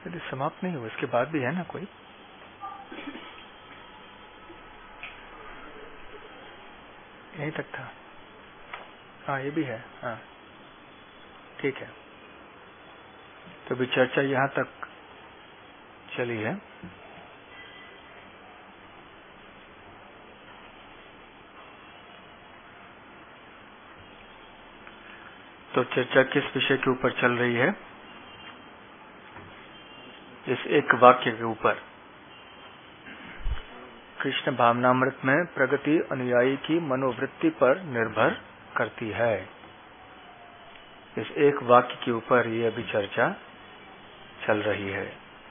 यदि समाप्त नहीं हुआ इसके बाद भी है ना कोई? यहीं तक था। हाँ ये भी है। हाँ ठीक है। तो अभी चर्चा यहाँ तक चली है। तो चर्चा किस विषय के ऊपर चल रही है? इस एक वाक्य के ऊपर। कृष्ण भावनामृत में प्रगति अनुयायी की मनोवृत्ति पर निर्भर करती है। इस एक वाक्य के ऊपर ये अभी चर्चा चल रही है।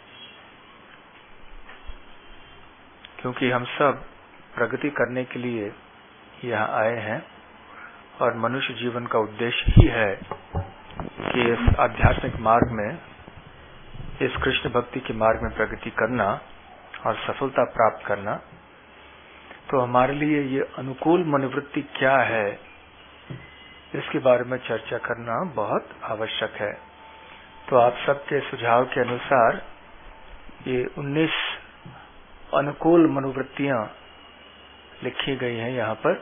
क्योंकि हम सब प्रगति करने के लिए यहाँ आए हैं और मनुष्य जीवन का उद्देश्य ही है कि इस आध्यात्मिक मार्ग में, इस कृष्ण भक्ति के मार्ग में प्रगति करना और सफलता प्राप्त करना। तो हमारे लिए ये अनुकूल मनोवृत्ति क्या है, इसके बारे में चर्चा करना बहुत आवश्यक है। तो आप सबके सुझाव के अनुसार ये 19 अनुकूल मनोवृत्तियां लिखी गई हैं यहाँ पर।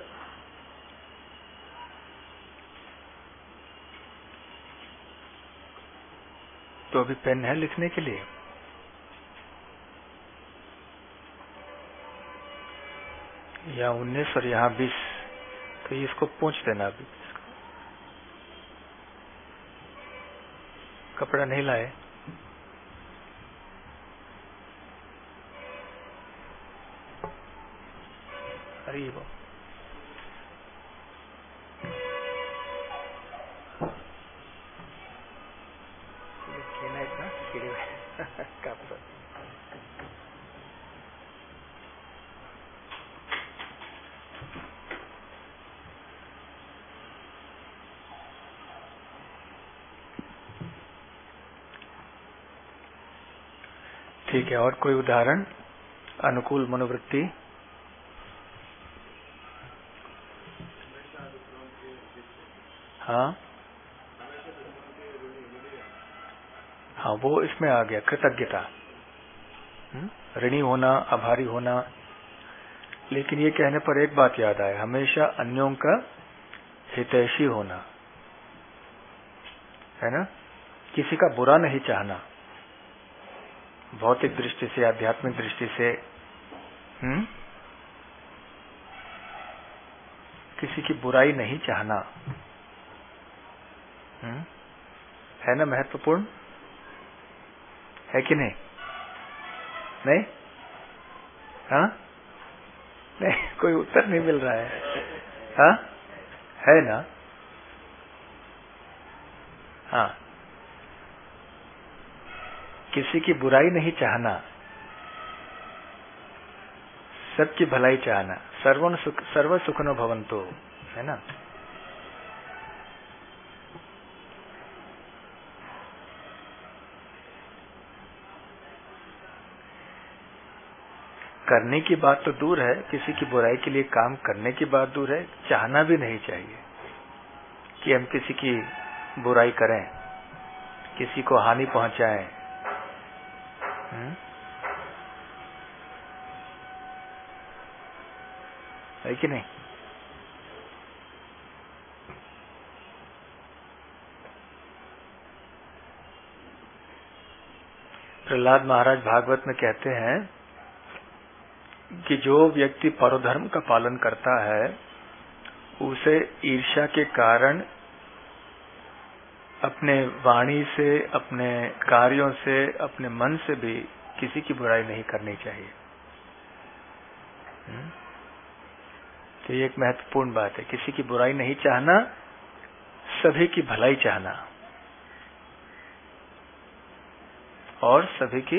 तो अभी पेन है लिखने के लिए? यहाँ 19 और यहाँ 20। तो इसको पूछ देना। अभी कपड़ा नहीं लाए? अरे वो कहना इतना कपड़ा। ठीक है। और कोई उदाहरण अनुकूल मनोवृत्ति? हाँ हाँ वो इसमें आ गया, कृतज्ञता, ऋणी होना, आभारी होना। लेकिन ये कहने पर एक बात याद आए, हमेशा अन्यों का हितैषी होना, है ना? किसी का बुरा नहीं चाहना, भौतिक दृष्टि से, आध्यात्मिक दृष्टि से। किसी की बुराई नहीं चाहना, है ना? महत्वपूर्ण है कि नहीं? नहीं? हाँ नहीं, कोई उत्तर नहीं मिल रहा है। हाँ है ना? हाँ, किसी की बुराई नहीं चाहना, सबकी भलाई चाहना। सर्व सुखनो भवन्तु, है ना? करने की बात तो दूर है, किसी की बुराई के लिए काम करने की बात दूर है, चाहना भी नहीं चाहिए कि हम किसी की बुराई करें, किसी को हानि पहुंचाएं। है कि नहीं? प्रहलाद महाराज भागवत में कहते हैं कि जो व्यक्ति परोधर्म का पालन करता है उसे ईर्ष्या के कारण अपने वाणी से, अपने कार्यों से, अपने मन से भी किसी की बुराई नहीं करनी चाहिए। तो ये एक महत्वपूर्ण बात है, किसी की बुराई नहीं चाहना, सभी की भलाई चाहना और सभी की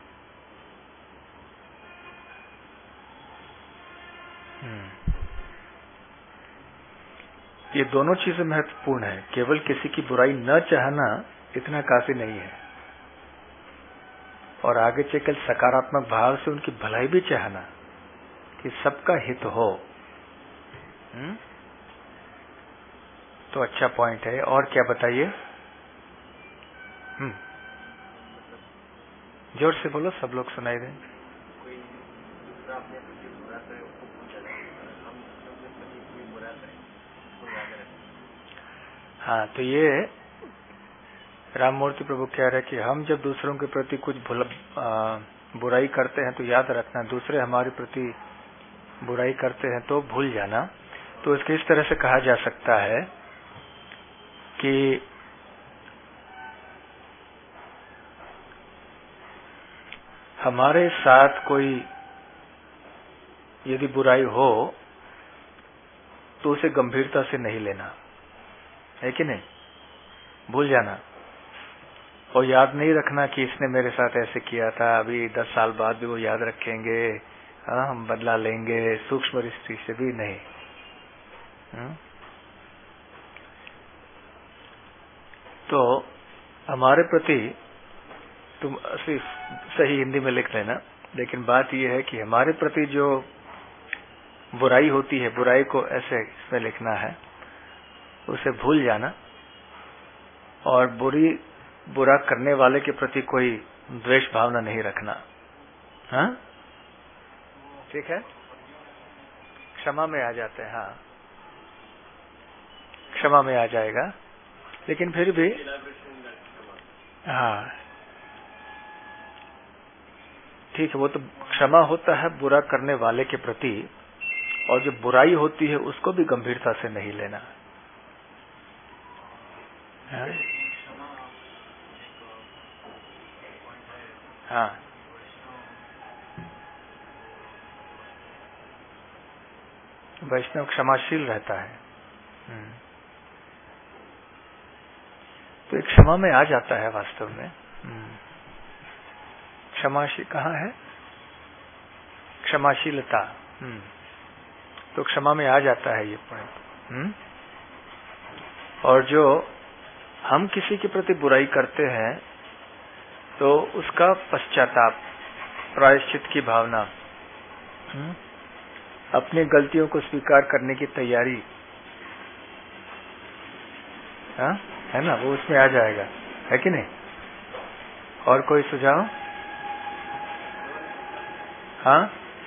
ये दोनों चीजें महत्वपूर्ण है। केवल किसी की बुराई न चाहना इतना काफी नहीं है, और आगे चलकर सकारात्मक भाव से उनकी भलाई भी चाहना कि सबका हित हो। तो अच्छा पॉइंट है। और क्या बताइए? जोर से बोलो, सब लोग सुनाई दें। कोई दूसरा अपने प्रति बुरा करे उसको भूल जाना, हम अपने प्रति कोई बुरा करे उसको याद रखें। हाँ, तो ये राम मूर्ति प्रभु कह रहे कि हम जब दूसरों के प्रति कुछ बुराई करते हैं तो याद रखना, दूसरे हमारे प्रति बुराई करते हैं तो भूल जाना। तो इसके इस तरह से कहा जा सकता है कि हमारे साथ कोई यदि बुराई हो तो उसे गंभीरता से नहीं लेना, है कि नहीं, भूल जाना और याद नहीं रखना कि इसने मेरे साथ ऐसे किया था, अभी 10 साल बाद भी वो याद रखेंगे, हम बदला लेंगे, सूक्ष्म दृष्टि से भी नहीं। तो हमारे प्रति, तुम सही हिंदी में लिख लेना, लेकिन बात यह है कि हमारे प्रति जो बुराई होती है, बुराई को ऐसे इसमें लिखना है, उसे भूल जाना और बुरा करने वाले के प्रति कोई द्वेष भावना नहीं रखना। हाँ, ठीक है, क्षमा में आ जाते हैं। हाँ, क्षमा में आ जाएगा, लेकिन फिर भी हाँ ठीक है, वो तो क्षमा होता है बुरा करने वाले के प्रति, और जो बुराई होती है उसको भी गंभीरता से नहीं लेना। हाँ, वैष्णव क्षमाशील रहता है। तो एक क्षमा में आ जाता है वास्तव में। क्षमाशील कहाँ है, क्षमाशीलता। तो क्षमा में आ जाता है ये पॉइंट। और जो हम किसी के प्रति बुराई करते हैं तो उसका पश्चाताप, प्रायश्चित की भावना, अपनी गलतियों को स्वीकार करने की तैयारी, हाँ है ना, वो उसमें आ जाएगा, है कि नहीं। और कोई सुझाव? हाँ,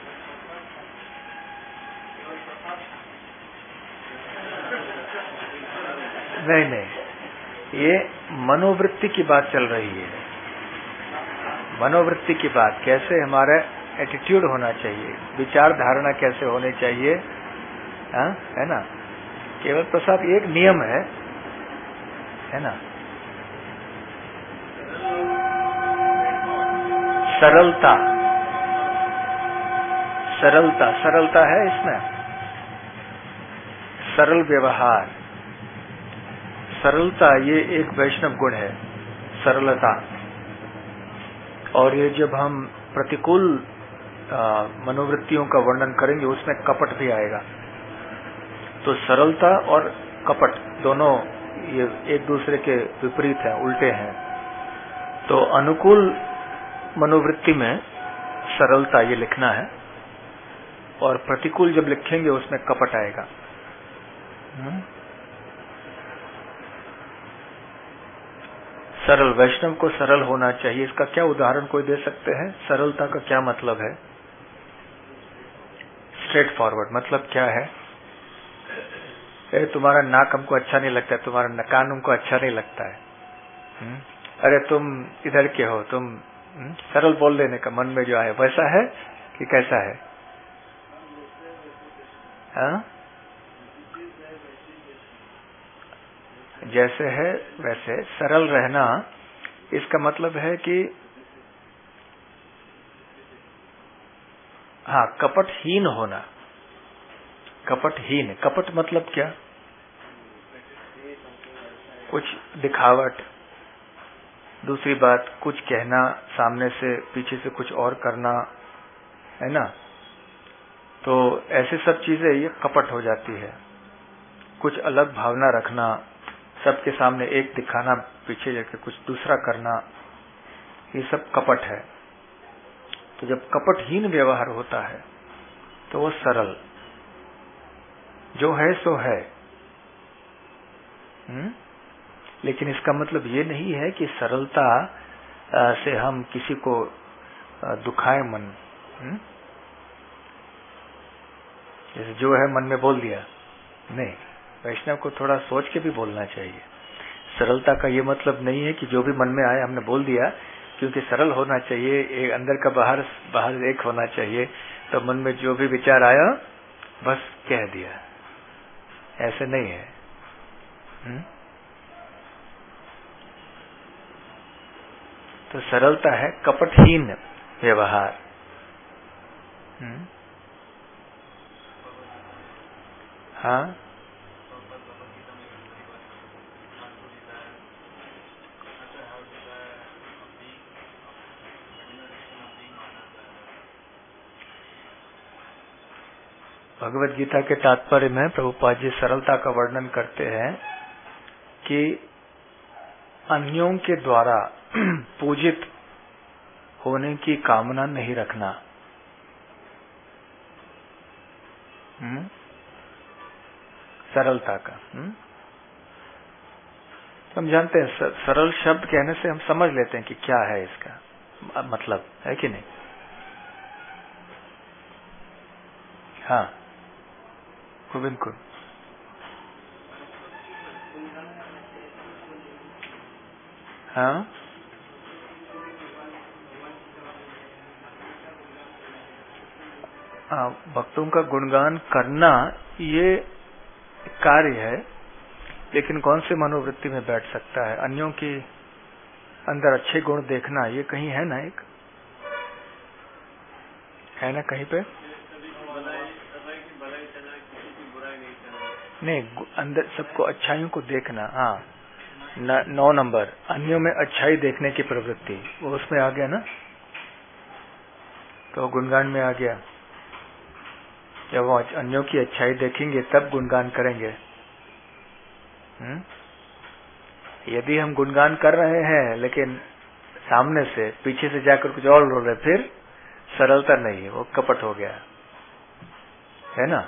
नहीं, ये मनोवृत्ति की बात चल रही है। मनोवृत्ति की बात, कैसे हमारा एटीट्यूड होना चाहिए, विचार धारणा कैसे होनी चाहिए, हाँ है ना। केवल प्रसाद एक नियम है ना, सरलता, सरलता, सरलता है इसमें, सरल व्यवहार, सरलता, ये एक वैष्णव गुण है, सरलता। और ये जब हम प्रतिकूल मनोवृत्तियों का वर्णन करेंगे उसमें कपट भी आएगा। तो सरलता और कपट दोनों ये एक दूसरे के विपरीत हैं, उल्टे हैं। तो अनुकूल मनोवृत्ति में सरलता ये लिखना है, और प्रतिकूल जब लिखेंगे उसमें कपट आएगा। सरल, वैष्णव को सरल होना चाहिए। इसका क्या उदाहरण कोई दे सकते हैं? सरलता का क्या मतलब है? स्ट्रेट फॉरवर्ड मतलब क्या है? तुम्हारा नाक हमको अच्छा नहीं लगता है, तुम्हारा कान हमको अच्छा नहीं लगता है, अरे तुम इधर के हो, तुम सरल बोल देने का मन में जो आए वैसा है कि कैसा है? हाँ, जैसे है वैसे सरल रहना, इसका मतलब है कि हाँ, कपटहीन होना। कपटहीन, कपट मतलब क्या? कुछ दिखावट, दूसरी बात कुछ कहना, सामने से पीछे से कुछ और करना, है ना। तो ऐसे सब चीजें ये कपट हो जाती है। कुछ अलग भावना रखना, सबके सामने एक दिखाना, पीछे जाके कुछ दूसरा करना, ये सब कपट है। तो जब कपटहीन व्यवहार होता है तो वो सरल, जो है सो है। लेकिन इसका मतलब ये नहीं है कि सरलता से हम किसी को दुखाए मन, जैसे जो है मन में बोल दिया, नहीं, वैष्णव को थोड़ा सोच के भी बोलना चाहिए। सरलता का ये मतलब नहीं है कि जो भी मन में आए हमने बोल दिया, क्योंकि सरल होना चाहिए, एक अंदर का बाहर, बाहर एक होना चाहिए। तो मन में जो भी विचार आया बस कह दिया, ऐसे नहीं है। तो सरलता है कपटहीन व्यवहार। हाँ, भगवत गीता के तात्पर्य में प्रभुपाद जी सरलता का वर्णन करते हैं कि अन्यों के द्वारा पूजित होने की कामना नहीं रखना। सरलता का हम जानते हैं, सरल शब्द कहने से हम समझ लेते हैं कि क्या है इसका मतलब, है कि नहीं? हाँ, बिल्कुल। हाँ, भक्तों का गुणगान करना ये कार्य है, लेकिन कौन से मनोवृत्ति में बैठ सकता है? अन्यों के अंदर अच्छे गुण देखना, ये कहीं है ना, एक है ना कहीं पे? नहीं, अंदर सबको अच्छाइयों को देखना। हाँ, 9 नंबर, अन्यों में अच्छाई देखने की प्रवृत्ति, वो उसमें आ गया ना, तो गुणगान में आ गया। जब वो अन्यों की अच्छाई देखेंगे तब गुणगान करेंगे। यदि हम गुणगान कर रहे हैं लेकिन सामने से, पीछे से जाकर कुछ और बोल रहे, फिर सरलता नहीं है, वो कपट हो गया, है ना।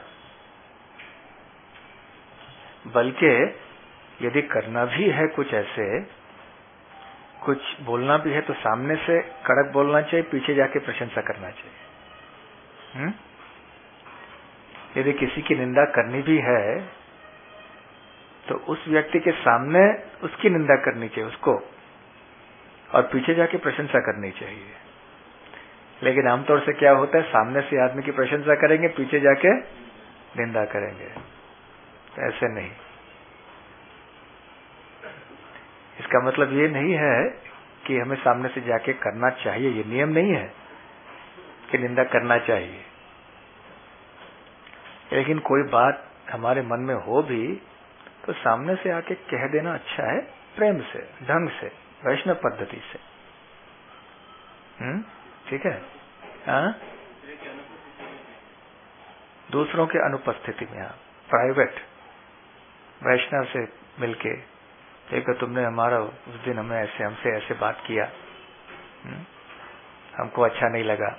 बल्कि यदि करना भी है कुछ ऐसे, कुछ बोलना भी है, तो सामने से कड़क बोलना चाहिए, पीछे जाके प्रशंसा करना चाहिए। यदि किसी की निंदा करनी भी है तो उस व्यक्ति के सामने उसकी निंदा करनी चाहिए उसको, और पीछे जाके प्रशंसा करनी चाहिए। लेकिन आमतौर से क्या होता है, सामने से आदमी की प्रशंसा करेंगे, पीछे जाके निंदा करेंगे। तो ऐसे नहीं। इसका मतलब ये नहीं है कि हमें सामने से जाके करना चाहिए, ये नियम नहीं है कि निंदा करना चाहिए। लेकिन कोई बात हमारे मन में हो भी तो सामने से आके कह देना अच्छा है, प्रेम से, ढंग से, वैष्णव पद्धति से। ठीक है। हाँ, दूसरों के अनुपस्थिति में, हाँ, प्राइवेट वैष्णव से मिलके, देखो तुमने हमारा उस दिन हमें ऐसे, हमसे ऐसे बात किया, हमको अच्छा नहीं लगा।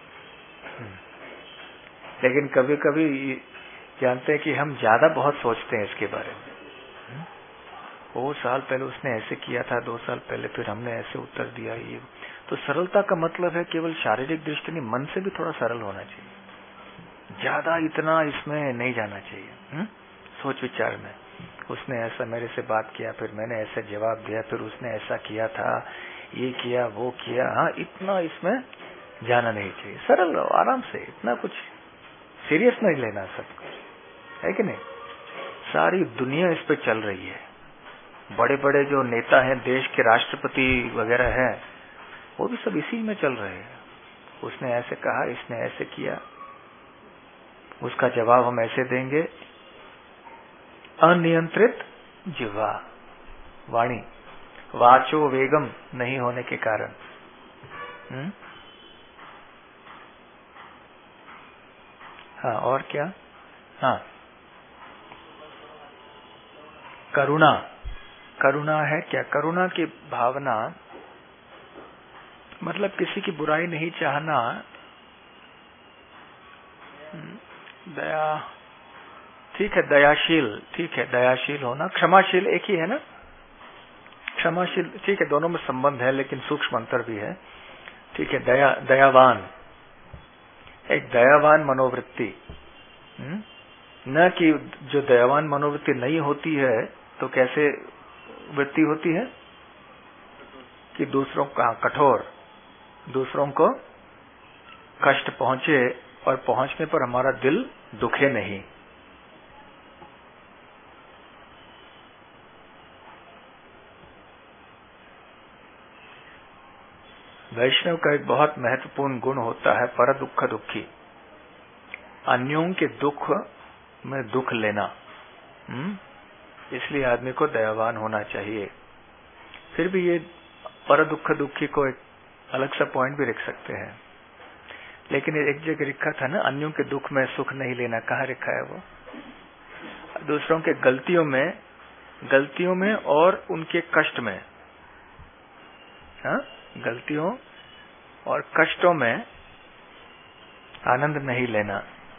लेकिन कभी कभी जानते हैं कि हम ज्यादा बहुत सोचते हैं इसके बारे में। वो साल पहले उसने ऐसे किया था, 2 साल पहले फिर हमने ऐसे उत्तर दिया। ये तो सरलता का मतलब है केवल शारीरिक दृष्टि नहीं, मन से भी थोड़ा सरल होना चाहिए। ज्यादा इतना इसमें नहीं जाना चाहिए सोच विचार में। उसने ऐसा मेरे से बात किया, फिर मैंने ऐसा जवाब दिया, फिर उसने ऐसा किया था, ये किया, वो किया। हाँ, इतना इसमें जाना नहीं चाहिए। सरल रहो, आराम से, इतना कुछ सीरियस नहीं लेना सब कुछ, है कि नहीं। सारी दुनिया इस पे चल रही है। बड़े बड़े जो नेता हैं, देश के राष्ट्रपति वगैरह हैं, वो भी सब इसी में चल रहे हैं। उसने ऐसे कहा, इसने ऐसे किया, उसका जवाब हम ऐसे देंगे। अनियंत्रित जिह्वा, वाणी, वाचो वेगम नहीं होने के कारण। हाँ, और क्या? हाँ, करुणा। करुणा है क्या? करुणा की भावना मतलब किसी की बुराई नहीं चाहना। दया, ठीक है, दयाशील, ठीक है, दयाशील होना। क्षमाशील एक ही है ना, क्षमाशील, ठीक है, दोनों में संबंध है, लेकिन सूक्ष्म अंतर भी है। ठीक है, दयावान, एक दयावान मनोवृत्ति, न कि जो दयावान मनोवृत्ति नहीं होती है तो कैसे वृत्ति होती है कि दूसरों का कठोर, दूसरों को कष्ट पहुंचे और पहुंचने पर हमारा दिल दुखे नहीं। वैष्णव का एक बहुत महत्वपूर्ण गुण होता है पर दुख दुखी, अन्यों के दुख में दुख लेना। इसलिए आदमी को दयावान होना चाहिए। फिर भी ये पर दुख दुखी को एक अलग सा पॉइंट भी रख सकते हैं, लेकिन एक जगह लिखा था ना, अन्यों के दुख में सुख नहीं लेना, कहाँ लिखा है वो? दूसरों के गलतियों में और उनके कष्ट में, हाँ, गलतियों और कष्टों में आनंद नहीं लेना।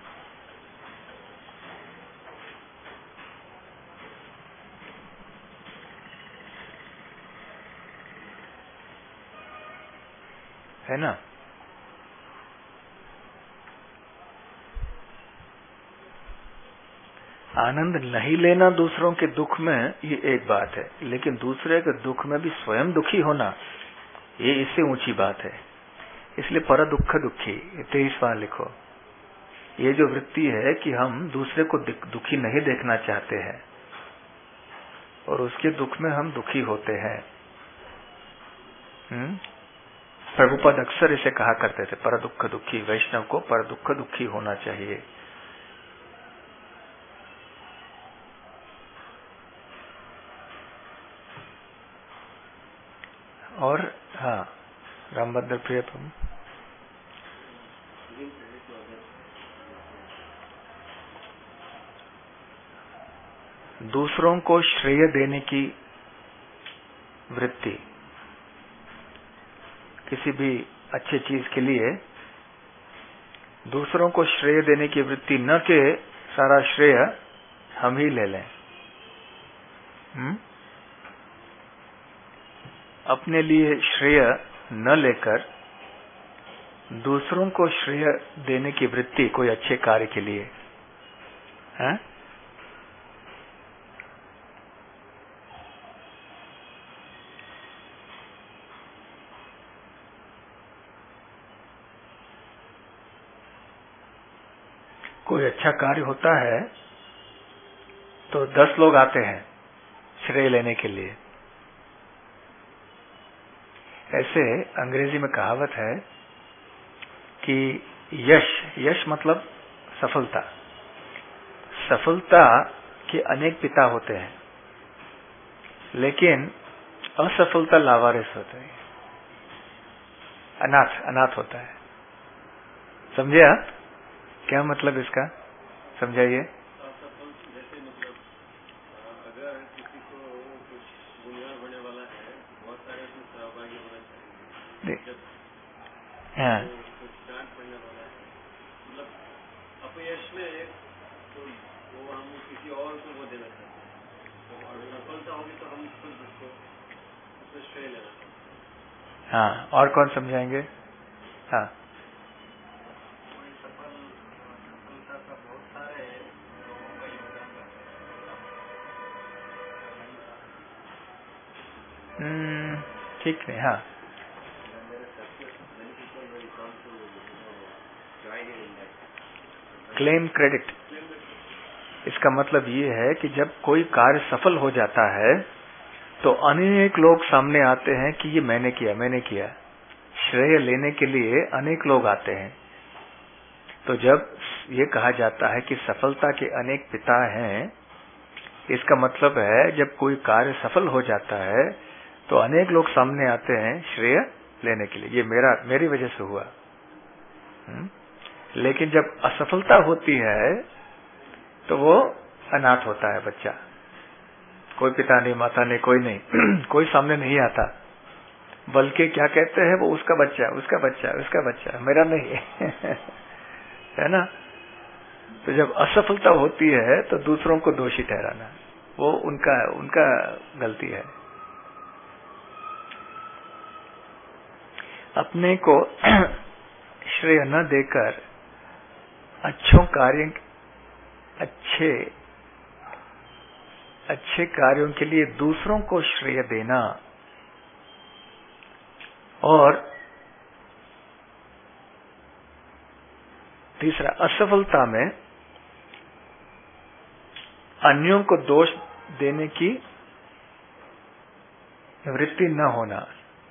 है ना? आनंद नहीं लेना दूसरों के दुख में, ये एक बात है, लेकिन दूसरे के दुख में भी स्वयं दुखी होना, ये इससे ऊंची बात है। इसलिए पर दुख दुखी 23वां लिखो। ये जो वृत्ति है कि हम दूसरे को दुखी नहीं देखना चाहते हैं और उसके दुख में हम दुखी होते हैं। प्रभुपाद अक्सर इसे कहा करते थे, पर दुख दुखी। वैष्णव को पर दुख दुखी होना चाहिए। और हाँ, रामभद्र प्रियतम, दूसरों को श्रेय देने की वृत्ति, किसी भी अच्छी चीज के लिए दूसरों को श्रेय देने की वृत्ति, न कि सारा श्रेय हम ही ले लें। अपने लिए श्रेय न लेकर दूसरों को श्रेय देने की वृत्ति कोई अच्छे कार्य के लिए है। कोई अच्छा कार्य होता है तो 10 लोग आते हैं श्रेय लेने के लिए। ऐसे अंग्रेजी में कहावत है कि यश मतलब सफलता, सफलता के अनेक पिता होते हैं, लेकिन असफलता लावारिस होते हैं, अनाथ होता है। समझे आप क्या मतलब इसका? समझाइए। जैसे मतलब अगर किसी को कुछ बुनियाद होने वाला है, बहुत सारे उसमें सहभागी होना चाहिए। जब कुछ डांट पड़ने वाला है, मतलब अपयश में तो वो हम किसी और को वो देना चाहते हैं, तो अगर सफलता होगी तो हम खुद उसको उसमें श्रेय लेना चाहते हैं। हाँ, और कौन समझाएंगे? हाँ, ठीक नहीं। हाँ, क्लेम क्रेडिट, इसका मतलब ये है कि जब कोई कार्य सफल हो जाता है तो अनेक लोग सामने आते हैं कि ये मैंने किया। श्रेय लेने के लिए अनेक लोग आते हैं। तो जब ये कहा जाता है कि सफलता के अनेक पिता हैं, इसका मतलब है जब कोई कार्य सफल हो जाता है तो अनेक लोग सामने आते हैं श्रेय लेने के लिए, ये मेरी वजह से हुआ। लेकिन जब असफलता होती है तो वो अनाथ होता है बच्चा, कोई पिता नहीं, माता नहीं, कोई नहीं कोई सामने नहीं आता, बल्कि क्या कहते हैं वो, उसका बच्चा, मेरा नहीं है ना। तो जब असफलता होती है तो दूसरों को दोषी ठहराना, वो उनका गलती है। अपने को श्रेय न देकर अच्छे कार्यों के लिए दूसरों को श्रेय देना, और तीसरा, असफलता में अन्यों को दोष देने की वृत्ति न होना।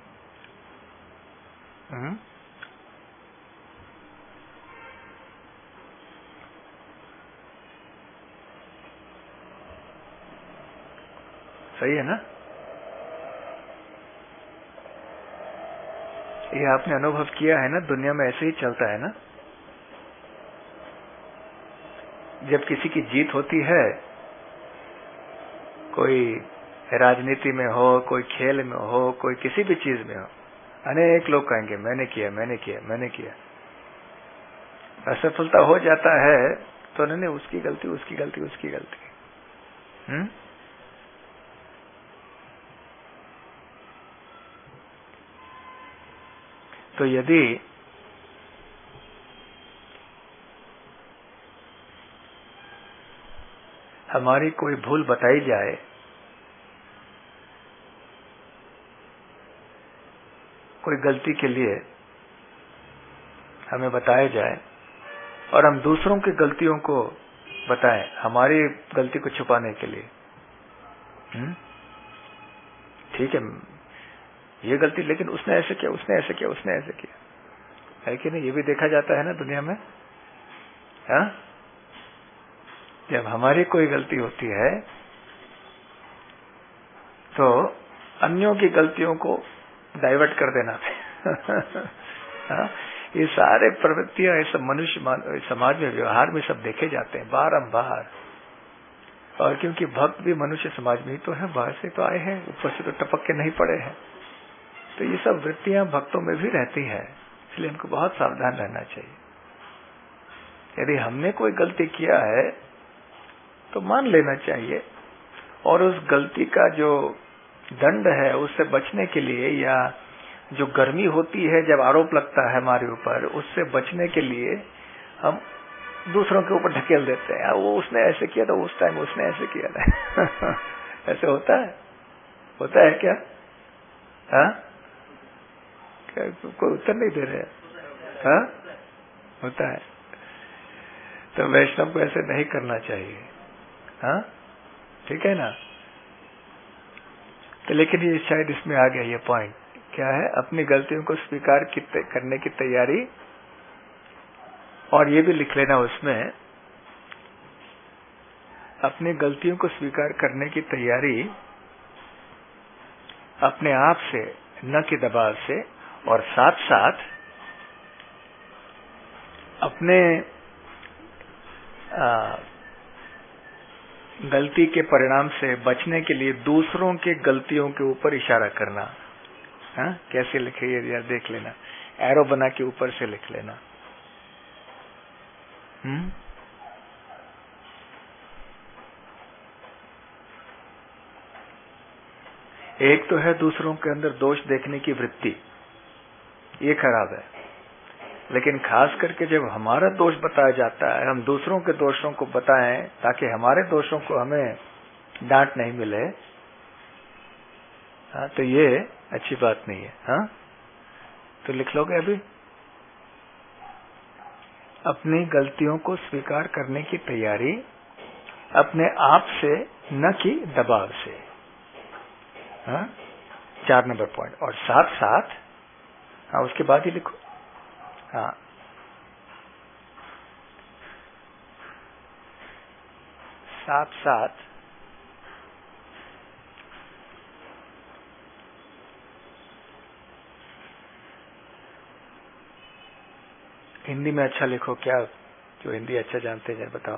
सही है ना? ये आपने अनुभव किया है ना, दुनिया में ऐसे ही चलता है ना। जब किसी की जीत होती है, कोई राजनीति में हो, कोई खेल में हो, कोई किसी भी चीज में हो, अनेक लोग कहेंगे मैंने किया, मैंने किया, मैंने किया। असफलता हो जाता है तो नहीं, उसकी गलती, उसकी गलती, उसकी गलती। तो यदि हमारी कोई भूल बताई जाए, कोई गलती के लिए हमें बताया जाए, और हम दूसरों की गलतियों को बताएं हमारी गलती को छुपाने के लिए, ठीक है ये गलती, लेकिन उसने ऐसे किया, उसने ऐसे किया, उसने ऐसे किया, है कि नहीं? ये भी देखा जाता है ना दुनिया में। हाँ, जब हमारी कोई गलती होती है तो अन्यों की गलतियों को डाइवर्ट कर देना। हाँ? ये सारे प्रवृत्तियां, ये सब मनुष्य समाज में, व्यवहार में सब देखे जाते हैं बारंबार। और क्योंकि भक्त भी मनुष्य समाज में ही तो है, बाहर से तो आए हैं, ऊपर से तो टपक के नहीं पड़े हैं, तो ये सब वृत्तियां भक्तों में भी रहती है, इसलिए हमको बहुत सावधान रहना चाहिए। यदि हमने कोई गलती किया है तो मान लेना चाहिए, और उस गलती का जो दंड है उससे बचने के लिए, या जो गर्मी होती है जब आरोप लगता है हमारे ऊपर, उससे बचने के लिए हम दूसरों के ऊपर ढकेल देते हैं, वो उसने ऐसे किया था, उस टाइम उसने ऐसे किया था। ऐसे होता है? होता है क्या? हाँ, कोई उत्तर नहीं दे रहे? हाँ, होता है। तो वैष्णव को ऐसे नहीं करना चाहिए। हाँ, ठीक है ना? तो लेकिन ये शायद इसमें आ गया ये पॉइंट, क्या है? अपनी गलतियों को स्वीकार करने की तैयारी, और ये भी लिख लेना उसमें, अपनी गलतियों को स्वीकार करने की तैयारी अपने आप से, न कि दबाव से, और साथ साथ अपने गलती के परिणाम से बचने के लिए दूसरों के गलतियों के ऊपर इशारा करना। हाँ, कैसे लिखे ये यार देख लेना, एरो बना के ऊपर से लिख लेना। एक तो है दूसरों के अंदर दोष देखने की वृत्ति, ये खराब है। लेकिन खास करके जब हमारा दोष बताया जाता है, हम दूसरों के दोषों को बताएं ताकि हमारे दोषों को हमें डांट नहीं मिले, हाँ, तो ये अच्छी बात नहीं है। हाँ, तो लिख लोगे अभी, अपनी गलतियों को स्वीकार करने की तैयारी अपने आप से, न कि दबाव से। हाँ, 4 नंबर पॉइंट। और साथ साथ, हाँ, उसके बाद ही लिखो। हाँ, साथ साथ हिंदी में अच्छा लिखो, क्या जो हिंदी अच्छा जानते हैं बताओ।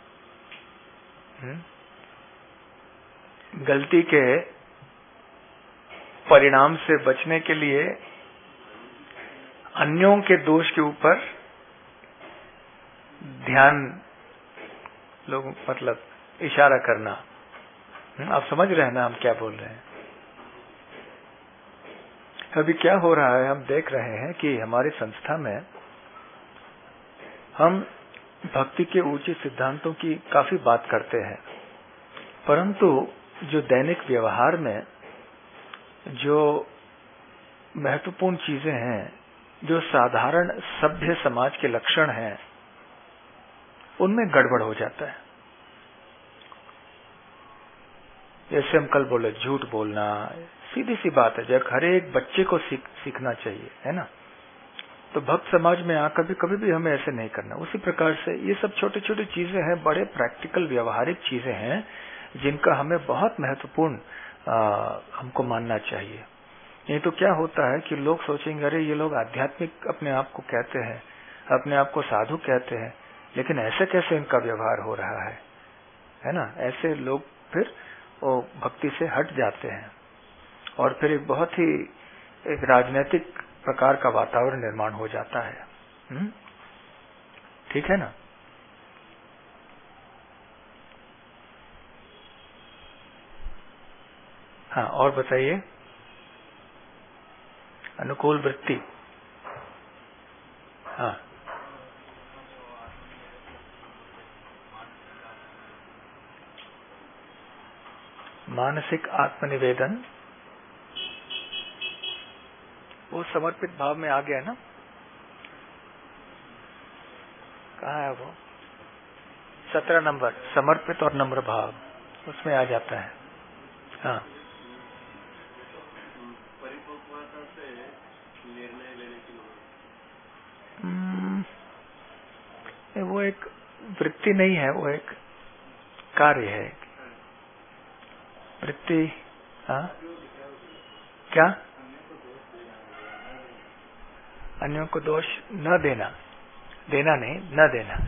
गलती के परिणाम से बचने के लिए अन्यों के दोष के ऊपर ध्यान, लोग मतलब इशारा करना। आप समझ रहे हैं ना हम क्या बोल रहे हैं? अभी क्या हो रहा है, हम देख रहे हैं कि हमारी संस्था में हम भक्ति के ऊंचे सिद्धांतों की काफी बात करते हैं, परंतु जो दैनिक व्यवहार में जो महत्वपूर्ण चीजें हैं, जो साधारण सभ्य समाज के लक्षण हैं, उनमें गड़बड़ हो जाता है। जैसे हम कल बोले, झूठ बोलना सीधी सी बात है, जो हर एक बच्चे को सीखना चाहिए, है ना। तो भक्त समाज में कभी कभी भी हमें ऐसे नहीं करना। उसी प्रकार से ये सब छोटी छोटी चीजें हैं, बड़े प्रैक्टिकल व्यवहारिक चीजें हैं, जिनका हमें बहुत महत्वपूर्ण हमको मानना चाहिए। नहीं तो क्या होता है कि लोग सोचेंगे, अरे ये लोग आध्यात्मिक अपने आप को कहते हैं, अपने आप को साधु कहते हैं, लेकिन ऐसे कैसे इनका व्यवहार हो रहा है ना। ऐसे लोग फिर वो भक्ति से हट जाते हैं और फिर एक बहुत ही एक राजनीतिक प्रकार का वातावरण निर्माण हो जाता है। ठीक है ना। हाँ, और बताइए। अनुकूल वृत्ति, हाँ, मानसिक आत्मनिवेदन, वो समर्पित भाव में आ गया ना। कहाँ है वो? 17 नंबर, समर्पित और नम्र भाव, उसमें आ जाता है। हाँ, परिपक्वता से निर्णय लेने की वो एक वृत्ति नहीं है, वो एक कार्य है। वृत्ति, हाँ, क्या? अन्यों को दोष न देना, देना नहीं, न देना।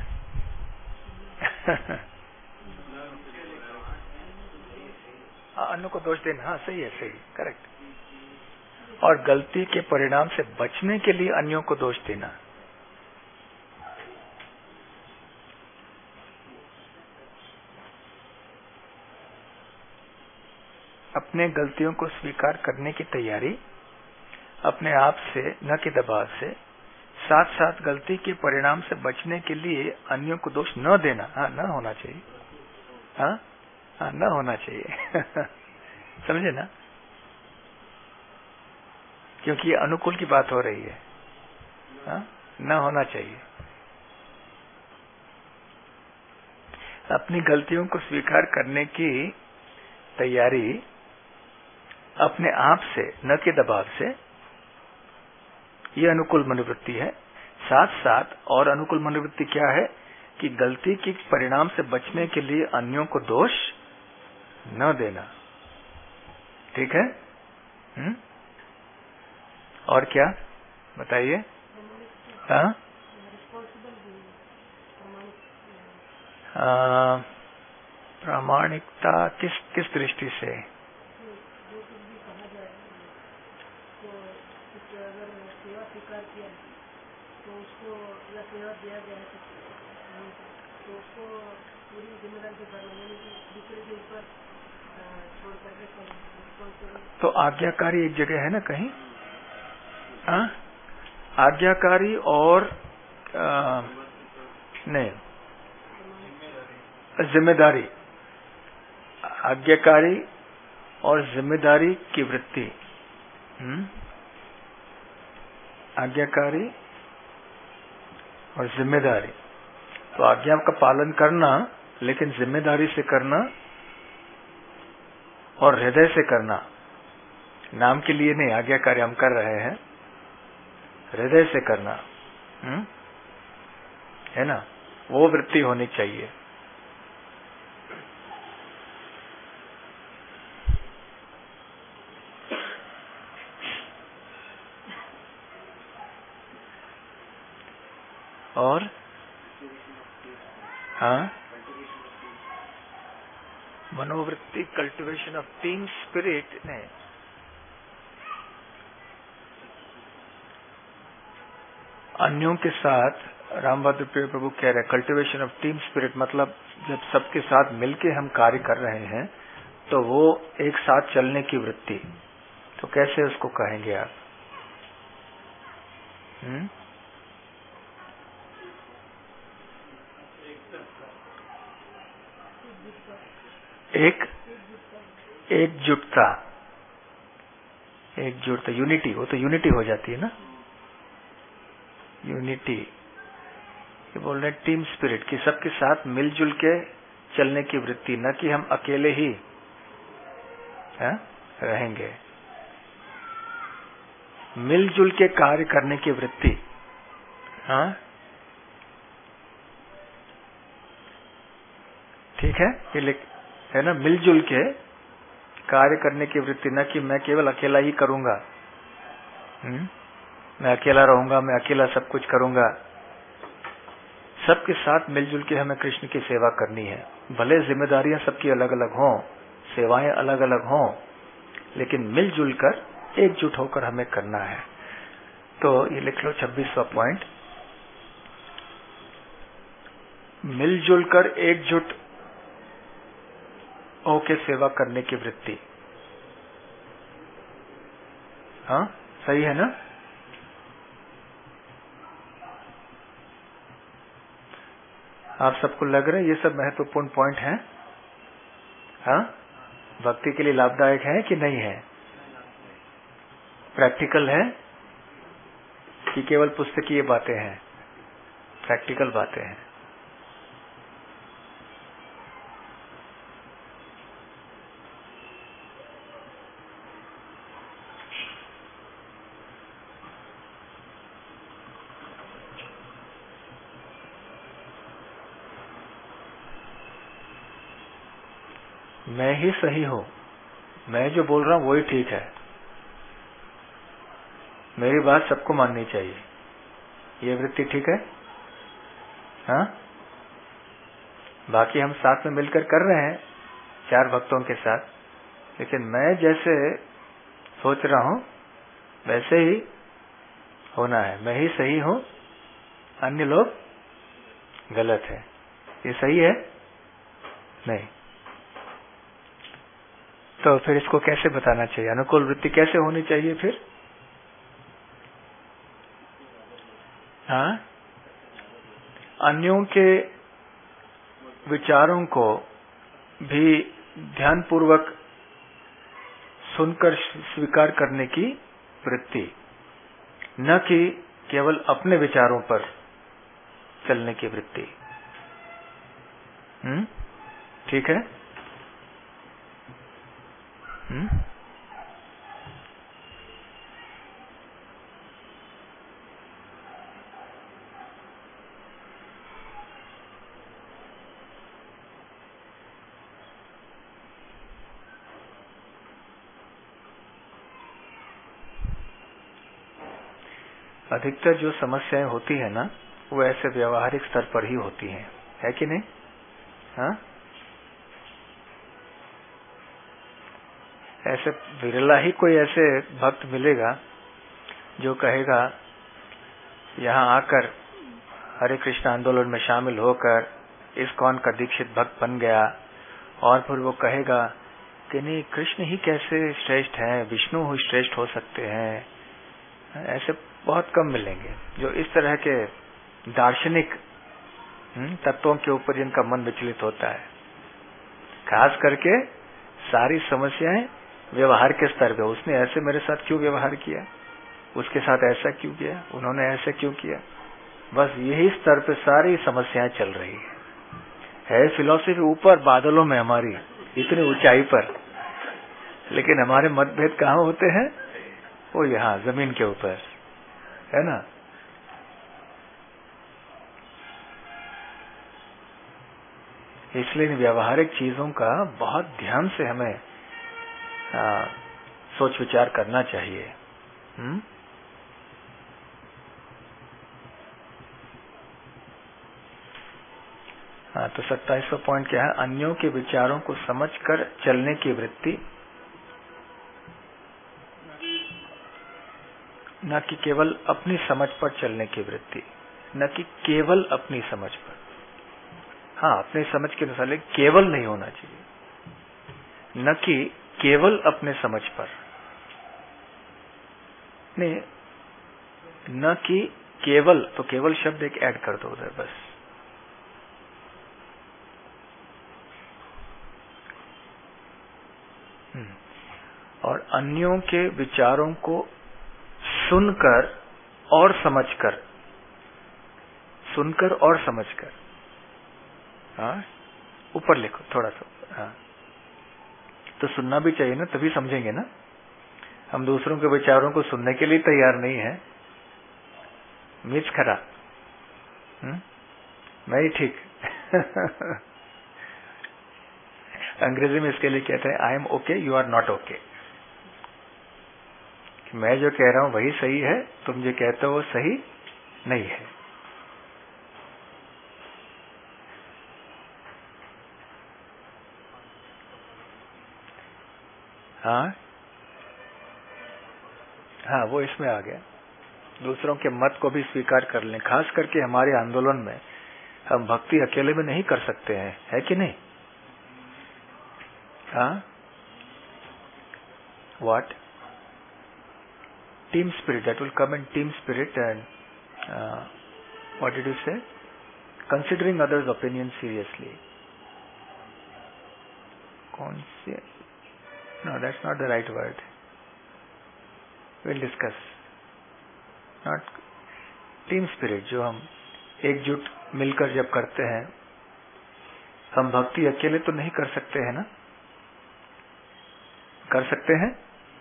अन्यों को दोष देना, हाँ सही है, सही, करेक्ट। और गलती के परिणाम से बचने के लिए अन्यों को दोष देना। अपने गलतियों को स्वीकार करने की तैयारी, अपने आप से, न के दबाव से, साथ साथ गलती के परिणाम से बचने के लिए अन्यों को दोष न देना। हाँ, न होना चाहिए। हाँ, हाँ, न होना चाहिए। समझे ना, क्योंकि ये अनुकूल की बात हो रही है। हाँ, न होना चाहिए। अपनी गलतियों को स्वीकार करने की तैयारी, अपने आप से, न के दबाव से, ये अनुकूल मनोवृत्ति है। साथ साथ और अनुकूल मनोवृत्ति क्या है कि गलती के परिणाम से बचने के लिए अन्यों को दोष न देना। ठीक है। और क्या बताइए? हाँ, प्रामाणिकता किस दृष्टि से? तो आज्ञाकारी एक जगह है ना कहीं। हाँ, आज्ञाकारी और नहीं, जिम्मेदारी, आज्ञाकारी और जिम्मेदारी की वृत्ति। आज्ञाकारी और जिम्मेदारी, तो आज्ञा का पालन करना, लेकिन जिम्मेदारी से करना और हृदय से करना। नाम के लिए नहीं, आज्ञाकारी हम कर रहे हैं, हृदय से करना, है ना, वो वृत्ति होनी चाहिए। और हाँ, मनोवृत्ति, कल्टीवेशन ऑफ टीम स्पिरिट ने अन्यों के साथ, राम बहादुर प्रभु कह रहे हैं, कल्टीवेशन ऑफ टीम स्पिरिट मतलब जब सबके साथ मिलके हम कार्य कर रहे हैं तो वो एक साथ चलने की वृत्ति। तो कैसे उसको कहेंगे आप? एकजुटता, यूनिटी, वो तो यूनिटी हो जाती है ना, यूनिटी। ये बोल रहे हैं टीम स्पिरिट कि सबके साथ मिलजुल के चलने की वृत्ति, न कि हम अकेले ही रहेंगे। मिलजुल के कार्य करने की वृत्ति, ठीक है, ये है ना, मिलजुल के कार्य करने की वृत्ति, न कि मैं केवल अकेला ही करूंगा, मैं अकेला रहूंगा, मैं अकेला सब कुछ करूंगा। सबके साथ मिलजुल के हमें कृष्ण की सेवा करनी है। भले जिम्मेदारियां सबकी अलग अलग हों, सेवाएं अलग अलग हों, लेकिन मिलजुल कर एकजुट होकर हमें करना है। तो ये लिख लो 26वां पॉइंट, मिलजुल कर एकजुट होके सेवा करने की वृत्ति। हाँ, सही है ना? आप सबको लग रहा है ये सब महत्वपूर्ण पॉइंट हैं? हाँ, भक्ति के लिए लाभदायक है कि नहीं है? प्रैक्टिकल है कि केवल पुस्तकीय बातें हैं? प्रैक्टिकल बातें हैं। मैं ही सही हूं, मैं जो बोल रहा हूं वही ठीक है, मेरी बात सबको माननी चाहिए, ये वृत्ति ठीक है? हाँ, बाकी हम साथ में मिलकर कर रहे हैं 4 भक्तों के साथ, लेकिन मैं जैसे सोच रहा हूं वैसे ही होना है। मैं ही सही हूं, अन्य लोग गलत है। ये सही है? नहीं। तो फिर इसको कैसे बताना चाहिए? अनुकूल वृत्ति कैसे होनी चाहिए फिर? हाँ, अन्यों के विचारों को भी ध्यानपूर्वक सुनकर स्वीकार करने की वृत्ति, न कि केवल अपने विचारों पर चलने की वृत्ति। ठीक है? अधिकतर जो समस्याएं होती है ना, वो ऐसे व्यवहारिक स्तर पर ही होती हैं, है कि नहीं? हाँ, ऐसे विरला ही कोई ऐसे भक्त मिलेगा जो कहेगा यहाँ आकर हरे कृष्ण आंदोलन में शामिल होकर इस्कॉन का दीक्षित भक्त बन गया, और फिर वो कहेगा कि नहीं, कृष्ण ही कैसे श्रेष्ठ हैं, विष्णु ही श्रेष्ठ हो सकते हैं। ऐसे बहुत कम मिलेंगे जो इस तरह के दार्शनिक तत्वों के ऊपर जिनका मन विचलित होता है। खास करके सारी समस्याएं व्यवहार के स्तर पे, उसने ऐसे मेरे साथ क्यों व्यवहार किया, उसके साथ ऐसा क्यों किया, उन्होंने ऐसा क्यों किया, बस यही स्तर पे सारी समस्याएं चल रही है फिलॉसफी ऊपर बादलों में हमारी इतनी ऊंचाई पर, लेकिन हमारे मतभेद कहाँ होते हैं? वो यहाँ जमीन के ऊपर, है ना? इसलिए इन व्यवहारिक चीजों का बहुत ध्यान से हमें सोच विचार करना चाहिए। हाँ, तो 27वां पॉइंट क्या है? अन्यों के विचारों को समझकर चलने की वृत्ति, न कि केवल अपनी समझ पर चलने की वृत्ति। न कि केवल अपनी समझ पर, हाँ, अपने समझ के अनुसार, लेकिन केवल नहीं होना चाहिए। न कि केवल अपने समझ पर, नहीं, न कि केवल, तो केवल शब्द एक ऐड कर दो उधर बस। और अन्यों के विचारों को सुनकर और समझकर, सुनकर और समझकर, हाँ ऊपर लिखो थोड़ा सा। हाँ तो सुनना भी चाहिए ना, तभी समझेंगे ना। हम दूसरों के विचारों को सुनने के लिए तैयार नहीं है। मीच खरा नहीं ठीक अंग्रेजी में इसके लिए कहते हैं I am okay you are not okay. मैं जो कह रहा हूं वही सही है, तुम जो कहते हो वो सही नहीं है। हाँ वो इसमें आ गया। दूसरों के मत को भी स्वीकार कर लें। खास करके हमारे आंदोलन में हम भक्ति अकेले में नहीं कर सकते हैं, है कि नहीं? हाँ what team spirit, that will come in team spirit and what did you say? Considering others opinion seriously. कौन से? No that's not the right word, will discuss. Not team spirit, जो हम एकजुट मिलकर जब करते हैं। हम भक्ति अकेले तो नहीं कर सकते हैं ना? कर सकते हैं?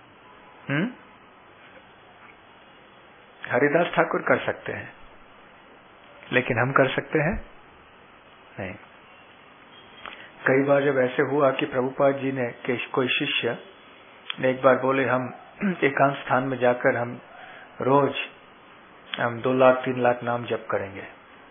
हरिदास ठाकुर कर सकते हैं, लेकिन हम कर सकते हैं नहीं। कई बार जब ऐसे हुआ कि प्रभुपाद जी ने कोई शिष्य ने एक बार बोले हम एकांत स्थान में जाकर हम रोज 2 लाख 3 लाख नाम जप करेंगे।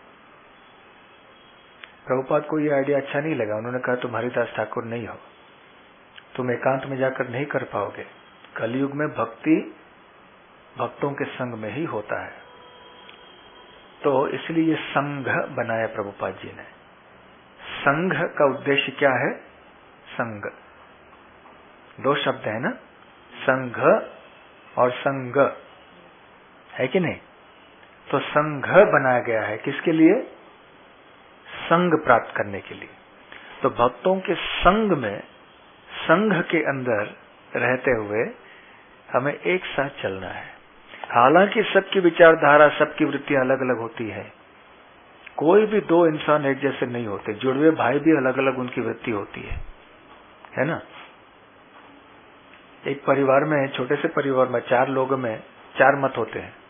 प्रभुपाद को ये आइडिया अच्छा नहीं लगा। उन्होंने कहा तुम हरिदास ठाकुर नहीं हो, तुम एकांत में जाकर नहीं कर पाओगे। कलयुग में भक्ति भक्तों के संग में ही होता है। तो इसलिए संघ बनाया प्रभुपाद जी ने। संघ का उद्देश्य क्या है? संघ, 2 शब्द है ना, संघ और संग, है कि नहीं? तो संघ बनाया गया है किसके लिए? संग प्राप्त करने के लिए। तो भक्तों के संग में, संघ के अंदर रहते हुए हमें एक साथ चलना है। हालांकि सबकी विचारधारा, सबकी वृत्तियां अलग अलग होती है। कोई भी 2 इंसान एक जैसे नहीं होते। जुड़वे भाई भी अलग अलग उनकी वृत्ति होती है ना? एक परिवार में, छोटे से परिवार में 4 लोगों में 4 मत होते हैं।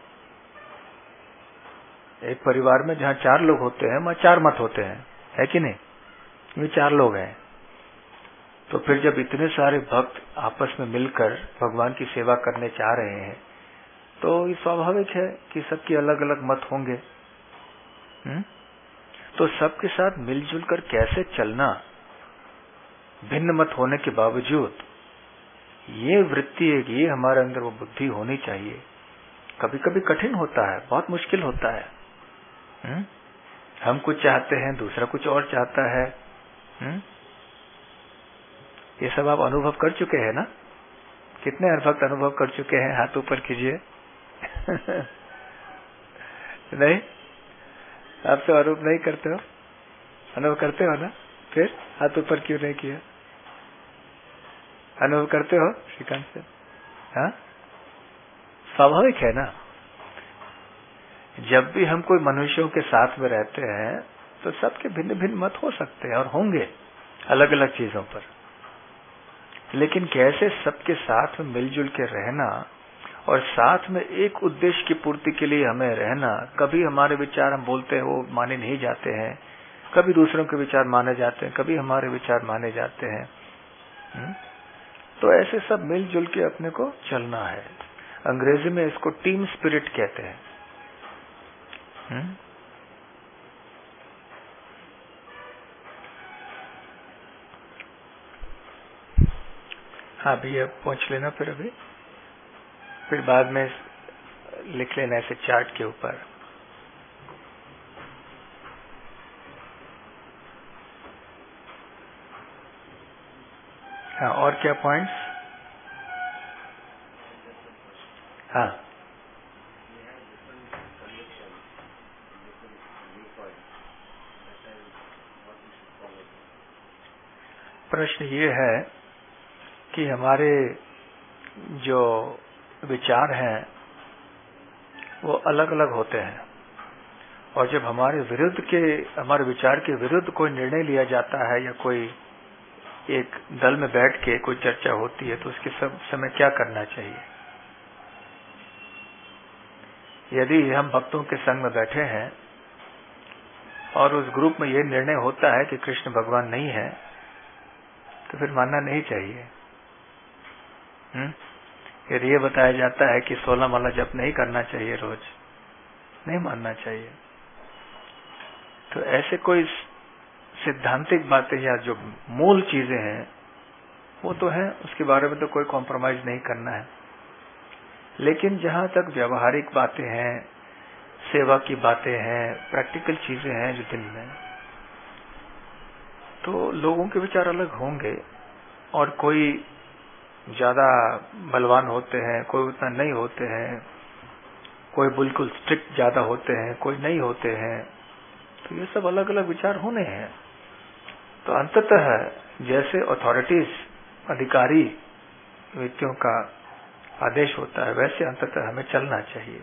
एक परिवार में जहाँ 4 लोग होते हैं वहाँ 4 मत होते हैं, है कि नहीं? ये 4 लोग हैं। तो फिर जब इतने सारे भक्त आपस में मिलकर भगवान की सेवा करने चाह रहे हैं, तो ये स्वाभाविक है कि सबके अलग अलग मत होंगे। तो सबके साथ मिलजुल कर कैसे चलना, भिन्न मत होने के बावजूद, ये वृत्ति है कि ये हमारे अंदर वो बुद्धि होनी चाहिए। कभी कभी कठिन होता है, बहुत मुश्किल होता है। हम कुछ चाहते हैं, दूसरा कुछ और चाहता है। ये सब आप अनुभव कर चुके हैं ना? कितने भक्त अनुभव कर चुके हैं? हाथ ऊपर कीजिए नहीं, आप तो अनुभव नहीं करते हो? अनुभव करते हो ना? फिर हाथ ऊपर क्यों नहीं किया? अनुभव करते हो श्रीकांत से? हाँ, स्वाभाविक है ना। जब भी हम कोई मनुष्यों के साथ में रहते हैं तो सबके भिन्न भिन्न मत हो सकते हैं और होंगे अलग अलग चीजों पर, लेकिन कैसे सबके साथ में मिलजुल के रहना और साथ में एक उद्देश्य की पूर्ति के लिए हमें रहना। कभी हमारे विचार हम बोलते हैं वो माने नहीं जाते हैं, कभी दूसरों के विचार माने जाते हैं, कभी हमारे विचार माने जाते हैं। तो ऐसे सब मिलजुल के अपने को चलना है। अंग्रेजी में इसको टीम स्पिरिट कहते हैं। हाँ भैया पूछ लेना फिर अभी, फिर बाद में लिख लेना ऐसे चार्ट के ऊपर। हाँ और क्या पॉइंट्स? हाँ प्रश्न ये है कि हमारे जो विचार हैं वो अलग अलग होते हैं, और जब हमारे विचार के विरुद्ध कोई निर्णय लिया जाता है या कोई एक दल में बैठ के कोई चर्चा होती है तो उसके सब समय क्या करना चाहिए। यदि हम भक्तों के संग में बैठे हैं और उस ग्रुप में ये निर्णय होता है कि कृष्ण भगवान नहीं है, तो फिर मानना नहीं चाहिए। यदि ये बताया जाता है कि 16 माला जप नहीं करना चाहिए रोज, नहीं मानना चाहिए। तो ऐसे कोई सिद्धांतिक बातें या जो मूल चीजें हैं वो तो है, उसके बारे में तो कोई कॉम्प्रोमाइज नहीं करना है। लेकिन जहां तक व्यवहारिक बातें हैं, सेवा की बातें हैं, प्रैक्टिकल चीजें हैं जो दिन में, तो लोगों के विचार अलग होंगे। और कोई ज्यादा बलवान होते हैं, कोई उतना नहीं होते हैं, कोई बिल्कुल स्ट्रिक्ट ज्यादा होते हैं, कोई नहीं होते हैं, तो ये सब अलग अलग विचार होने हैं। तो अंततः जैसे अथॉरिटीज, अधिकारी व्यक्तियों का आदेश होता है, वैसे अंततः हमें चलना चाहिए।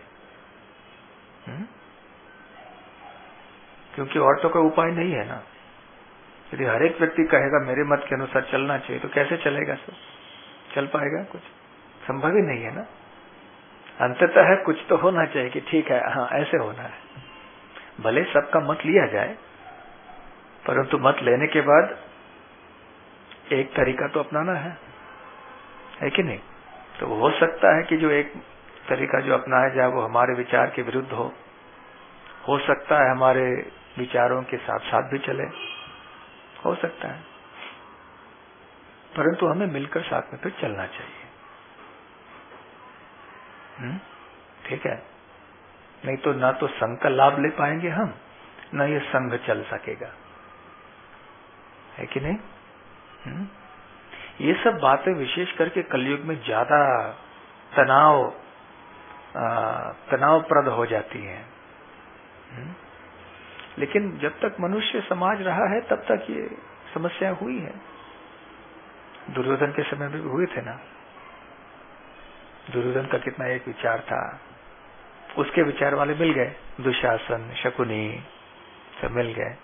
क्योंकि और तो कोई उपाय नहीं है ना। यदि हर एक व्यक्ति कहेगा मेरे मत के अनुसार चलना चाहिए, तो कैसे चलेगा सब? चल पाएगा? कुछ संभव ही नहीं है ना। अंततः कुछ तो होना चाहिए कि ठीक है, हाँ ऐसे होना है। भले सबका मत लिया जाए, परंतु मत लेने के बाद एक तरीका तो अपनाना है कि नहीं? तो हो सकता है कि जो एक तरीका जो अपनाया जाए वो हमारे विचार के विरुद्ध हो सकता है हमारे विचारों के साथ साथ भी चले, हो सकता है, परंतु हमें मिलकर साथ में फिर चलना चाहिए। ठीक है? नहीं तो ना तो संघ का लाभ ले पाएंगे हम, ना ये संघ चल सकेगा, है कि नहीं? ये सब बातें विशेष करके कलयुग में ज्यादा तनावप्रद हो जाती हैं। लेकिन जब तक मनुष्य समाज रहा है तब तक ये समस्या हुई है। दुर्योधन के समय में भी हुए थे ना। दुर्योधन का कितना एक विचार था, उसके विचार वाले मिल गए, दुशासन, शकुनी सब मिल गए।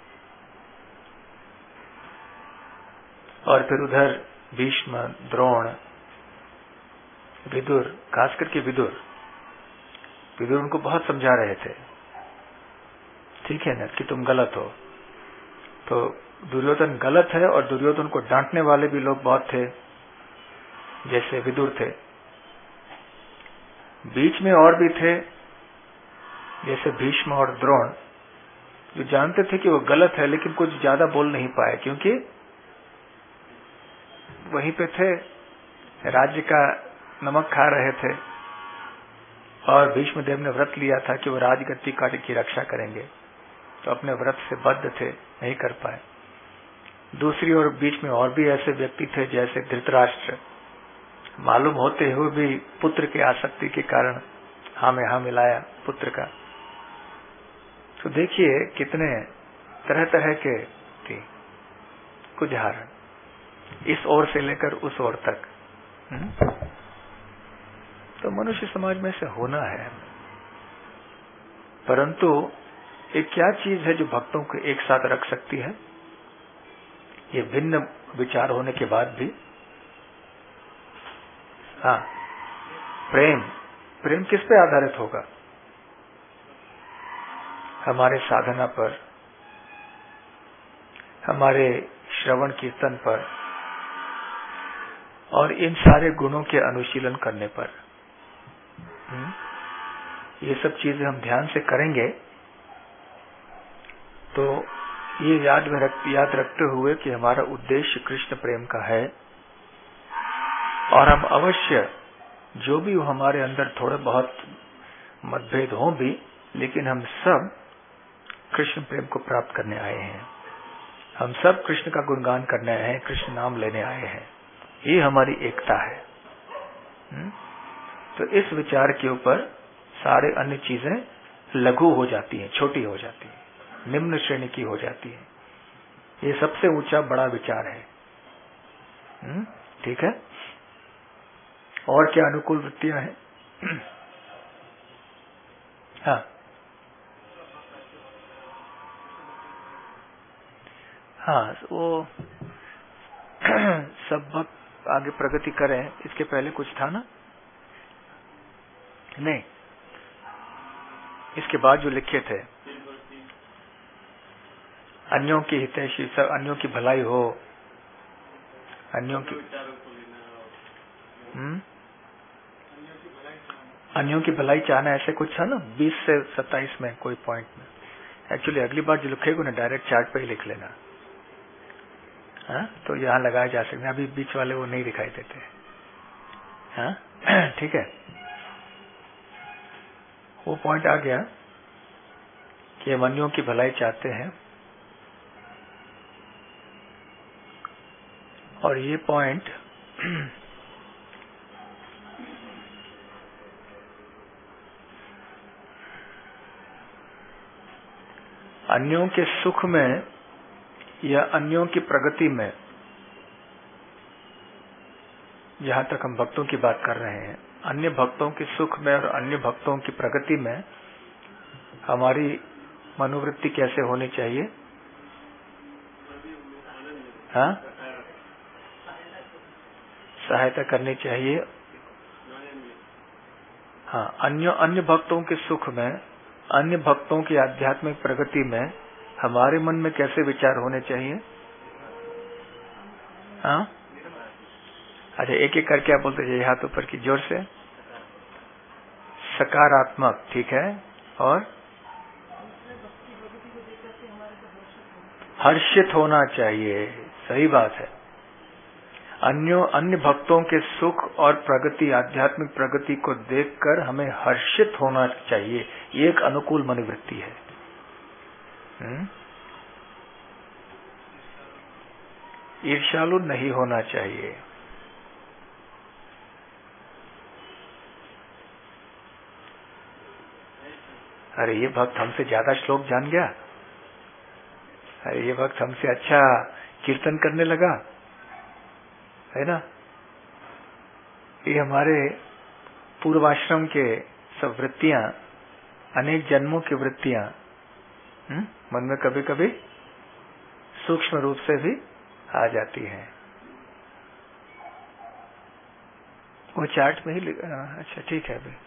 और फिर उधर भीष्म, द्रोण, विदुर, खास करके विदुर उनको बहुत समझा रहे थे, ठीक है ना, कि तुम गलत हो। तो दुर्योधन गलत है और दुर्योधन को डांटने वाले भी लोग बहुत थे, जैसे विदुर थे। बीच में और भी थे, जैसे भीष्म और द्रोण, जो जानते थे कि वो गलत है लेकिन कुछ ज्यादा बोल नहीं पाए, क्योंकि वहीं पे थे, राज्य का नमक खा रहे थे। और भीष्म देव ने व्रत लिया था कि वो राजगद्दी की रक्षा करेंगे, तो अपने व्रत से बद्ध थे, नहीं कर पाए। दूसरी ओर बीच में और भी ऐसे व्यक्ति थे जैसे धृतराष्ट्र, मालूम होते हुए भी पुत्र की आसक्ति के कारण हाँ में हाँ मिलाया पुत्र का। तो देखिए कितने तरह तरह के थे उदाहरण, इस ओर से लेकर उस ओर तक। तो मनुष्य समाज में से होना है। परंतु एक क्या चीज है जो भक्तों को एक साथ रख सकती है, ये भिन्न विचार होने के बाद भी? हाँ, प्रेम किस पे आधारित होगा? हमारे साधना पर, हमारे श्रवण कीर्तन पर और इन सारे गुणों के अनुशीलन करने पर। ये सब चीजें हम ध्यान से करेंगे तो ये याद रखते हुए कि हमारा उद्देश्य कृष्ण प्रेम का है, और हम अवश्य जो भी हमारे अंदर थोड़े बहुत मतभेद हों भी, लेकिन हम सब कृष्ण प्रेम को प्राप्त करने आए हैं। हम सब कृष्ण का गुणगान करने आए हैं, कृष्ण नाम लेने आए हैं। ये हमारी एकता है। तो इस विचार के ऊपर सारे अन्य चीजें लघु हो जाती हैं, छोटी हो जाती हैं, निम्न श्रेणी की हो जाती है। ये सबसे ऊंचा बड़ा विचार है। ठीक है। और क्या अनुकूल वृत्तियां हैं? हाँ, वो सब भक्त आगे प्रगति करें, इसके पहले कुछ था ना? नहीं, इसके बाद जो लिखे थे, अन्यों की हितैषी, सब अन्यों की भलाई हो, अन्यों की भलाई चाहना, ऐसे कुछ था ना 20 से 27 में कोई पॉइंट में। एक्चुअली अगली बार जो लिखेगा ना डायरेक्ट चार्ट पे ही लिख लेना, हाँ, तो यहाँ लगाया जा सकता है। अभी बीच वाले वो नहीं दिखाई देते, हाँ, ठीक है। वो पॉइंट आ गया कि हम अन्यों की भलाई चाहते हैं, और ये पॉइंट अन्यों के सुख में या अन्यों की प्रगति में, जहां तक हम भक्तों की बात कर रहे हैं, अन्य भक्तों के सुख में और अन्य भक्तों की प्रगति में हमारी मनोवृत्ति कैसे होनी चाहिए? हाँ, सहायता करनी चाहिए। हाँ, अन्य भक्तों के सुख में, अन्य भक्तों की आध्यात्मिक प्रगति में हमारे मन में कैसे विचार होने चाहिए? हाँ, अच्छा, एक एक करके आप बोलते जाइए, हाथ ऊपर की, जोर से। सकारात्मक, ठीक है। और हर्षित होना चाहिए, सही बात है। अन्य भक्तों के सुख और प्रगति, आध्यात्मिक प्रगति को देखकर हमें हर्षित होना चाहिए, ये एक अनुकूल मनोवृत्ति है। ईर्ष्यालु नहीं होना चाहिए। अरे ये भक्त हमसे ज्यादा श्लोक जान गया, अरे ये भक्त हमसे अच्छा कीर्तन करने लगा, है ना? ये हमारे पूर्वाश्रम के सब वृत्तियां, अनेक जन्मों की वृत्तियां मन में कभी कभी सूक्ष्म रूप से भी आ जाती हैं। वो चार्ट में ही अच्छा, ठीक है अभी।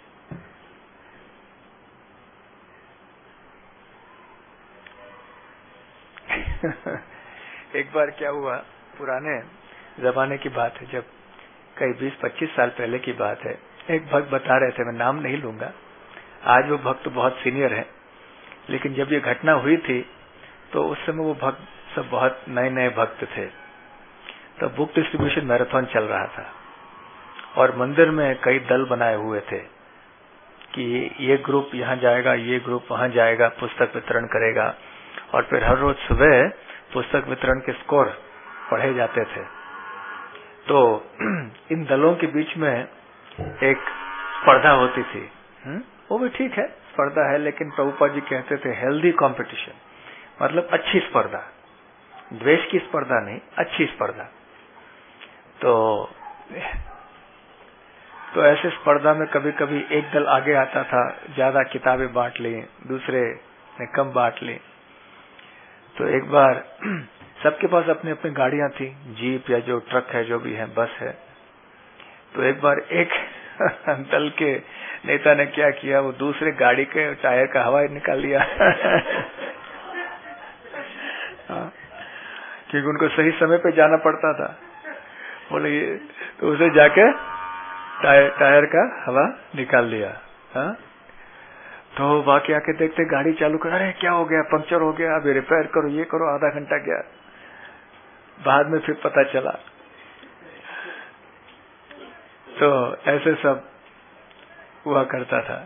एक बार क्या हुआ, पुराने जमाने की बात है, जब कई 20-25 साल पहले की बात है, एक भक्त बता रहे थे, मैं नाम नहीं लूंगा, आज वो भक्त बहुत सीनियर है, लेकिन जब ये घटना हुई थी तो उस समय वो भक्त सब बहुत नए नए भक्त थे। तो बुक डिस्ट्रीब्यूशन मैराथन चल रहा था और मंदिर में कई दल बनाए हुए थे कि ये ग्रुप यहाँ जाएगा, ये ग्रुप वहां जाएगा, पुस्तक वितरण करेगा, और फिर हर रोज सुबह पुस्तक वितरण के स्कोर पढ़े जाते थे। तो इन दलों के बीच में एक स्पर्धा होती थी। वो भी ठीक है, स्पर्धा है, लेकिन प्रभुपाद जी कहते थे हेल्दी कंपटीशन, मतलब अच्छी स्पर्धा, द्वेष की स्पर्धा नहीं, अच्छी स्पर्धा। तो ऐसे स्पर्धा में कभी कभी एक दल आगे आता था, ज्यादा किताबें बांट ली, दूसरे ने कम बांट ली। तो एक बार सबके पास अपनी अपनी गाड़ियां थी, जीप या जो ट्रक है, जो भी है, बस है। तो एक बार एक दल के नेता ने क्या किया, वो दूसरे गाड़ी के टायर का हवा निकाल लिया क्योंकि उनको सही समय पे जाना पड़ता था। बोले तो उसे जाके टायर का हवा निकाल लिया। तो बाकी आके देखते गाड़ी चालू कर, अरे क्या हो गया, पंक्चर हो गया, अभी रिपेयर करो, ये करो, आधा घंटा गया। बाद में फिर पता चला। तो ऐसे सब हुआ करता था।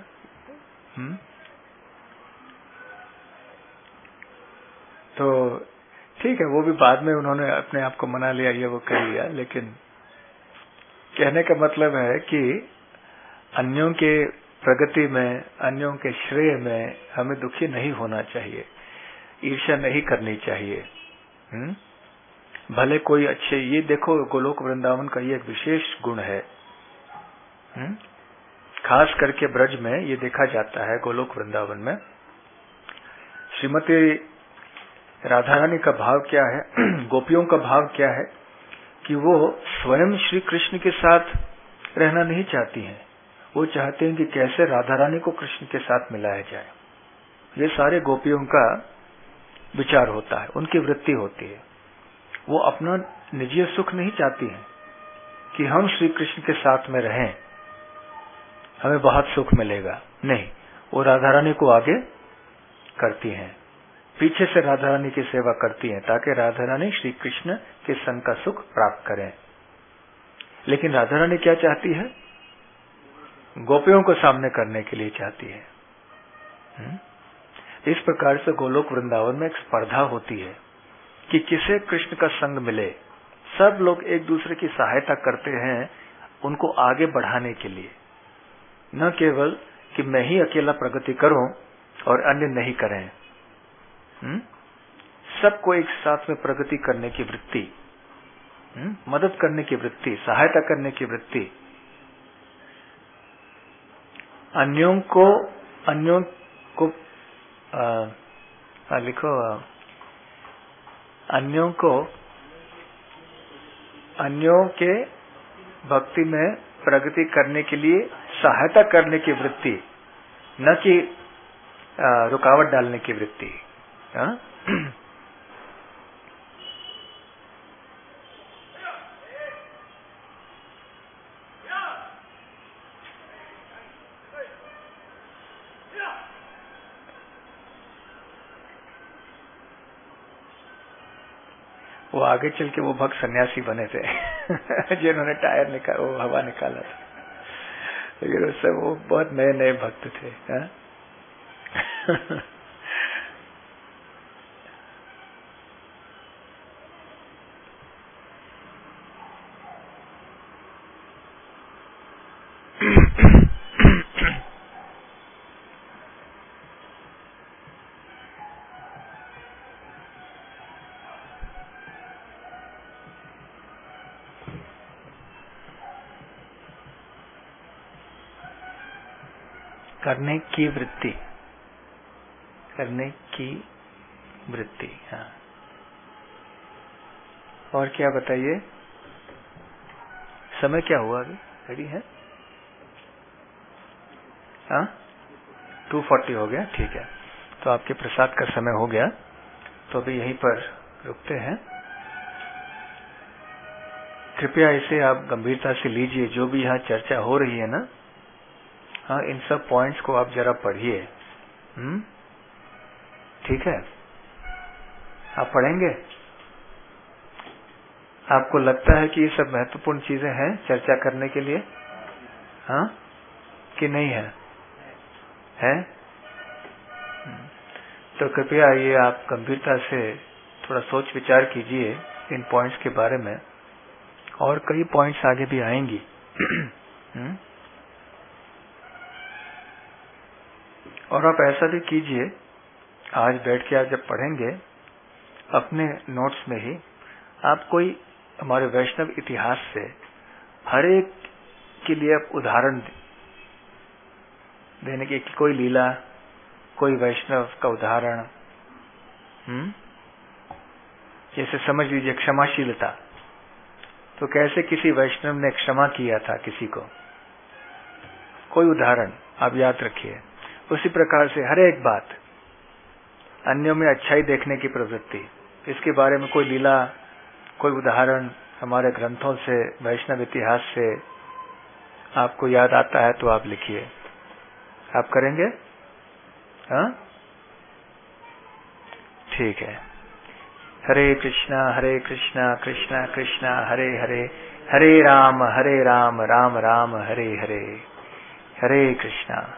तो ठीक है, वो भी बाद में उन्होंने अपने आप को मना लिया, ये वो कर लिया, लेकिन कहने का मतलब है कि अन्यों के प्रगति में, अन्यों के श्रेय में हमें दुखी नहीं होना चाहिए, ईर्ष्या नहीं करनी चाहिए। भले कोई अच्छे, ये देखो गोलोक वृंदावन का ये एक विशेष गुण है, खास करके ब्रज में ये देखा जाता है। गोलोक वृंदावन में श्रीमती राधा रानी का भाव क्या है, गोपियों का भाव क्या है कि वो स्वयं श्री कृष्ण के साथ रहना नहीं चाहती हैं, वो चाहते हैं कि कैसे राधा रानी को कृष्ण के साथ मिलाया जाए। ये सारे गोपियों का विचार होता है, उनकी वृत्ति होती है। वो अपना निजी सुख नहीं चाहती हैं कि हम श्री कृष्ण के साथ में रहें, हमें बहुत सुख मिलेगा, नहीं, वो राधा रानी को आगे करती हैं, पीछे से राधा रानी की सेवा करती हैं ताकि राधा रानी श्री कृष्ण के संग का सुख प्राप्त करें। लेकिन राधा रानी क्या चाहती है? गोपियों को सामने करने के लिए चाहती है। इस प्रकार से गोलोक वृंदावन में एक स्पर्धा होती है कि किसे कृष्ण का संग मिले। सब लोग एक दूसरे की सहायता करते हैं उनको आगे बढ़ाने के लिए, न केवल कि मैं ही अकेला प्रगति करूं और अन्य नहीं करें। सबको एक साथ में प्रगति करने की वृत्ति, मदद करने की वृत्ति, सहायता करने की वृत्ति, अन्यों को लिखो, अन्यों के भक्ति में प्रगति करने के लिए सहायता करने की वृत्ति, न कि रुकावट डालने की वृत्ति। वो आगे चल के वो भक्त सन्यासी बने थे जिन्होंने टायर निकाला, वो हवा निकाला था, लेकिन उससे वो बहुत नए नए भक्त थे। करने की वृत्ति, करने की वृत्ति। हाँ, और क्या बताइए, समय क्या हुआ अभी? रेडी है? हाँ, 2:40 हो गया, ठीक है। तो आपके प्रसाद का समय हो गया, तो अभी यहीं पर रुकते हैं। कृपया इसे आप गंभीरता से लीजिए, जो भी यहाँ चर्चा हो रही है ना, हाँ, इन सब पॉइंट्स को आप जरा पढ़िए। ठीक है, आप पढ़ेंगे? आपको लगता है कि ये सब महत्वपूर्ण चीजें हैं चर्चा करने के लिए? हाँ कि नहीं है? है? तो कृपया ये आप गंभीरता से थोड़ा सोच विचार कीजिए इन पॉइंट्स के बारे में, और कई पॉइंट्स आगे भी आएंगी। और आप ऐसा भी कीजिए, आज बैठ के आप जब पढ़ेंगे अपने नोट्स में ही आप कोई हमारे वैष्णव इतिहास से हर एक के लिए आप उदाहरण देने की, कोई लीला, कोई वैष्णव का उदाहरण। जैसे समझ लीजिए क्षमाशीलता, तो कैसे किसी वैष्णव ने क्षमा किया था किसी को, कोई उदाहरण आप याद रखिए। उसी प्रकार से हर एक बात, अन्यों में अच्छाई देखने की प्रवृत्ति, इसके बारे में कोई लीला, कोई उदाहरण हमारे ग्रंथों से, वैष्णव इतिहास से आपको याद आता है तो आप लिखिए। आप करेंगे? हाँ, ठीक है। हरे कृष्णा कृष्णा कृष्णा हरे हरे, हरे राम राम राम हरे हरे, हरे कृष्णा।